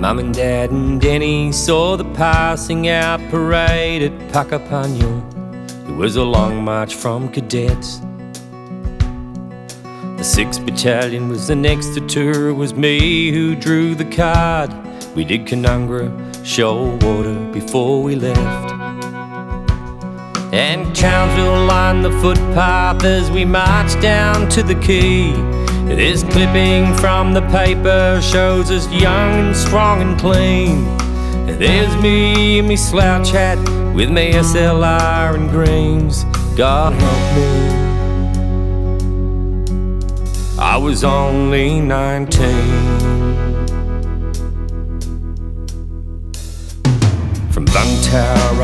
Mum and Dad and Denny saw the passing out parade at Puckapunyal. It was a long march from cadets. The 6th Battalion was the next to tour. It was me who drew the card. We did Canungra, Shoalwater before we left, and Townsville lined the footpath as we marched down to the quay. This clipping from the paper shows us young and strong and clean. And there's me in me slouch hat with me SLR and greens. God help me, I was only 19. From Lung Tower